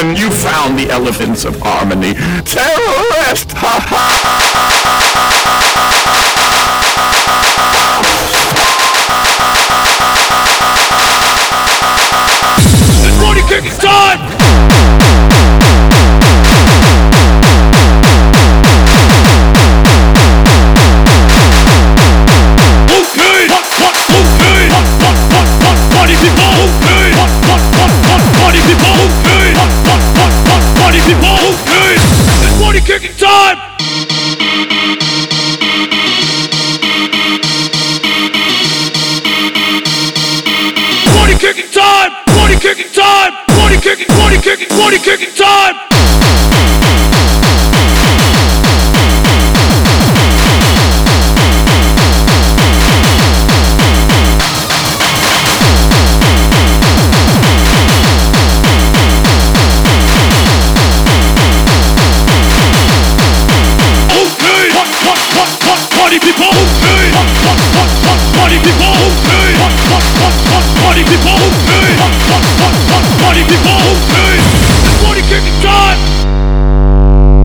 You found the elements of harmony. Terrorist! Ha ha! It's body kicking time! Kicking time! Body kicking time! Body kicking time! Body kicking time! Party people, okay.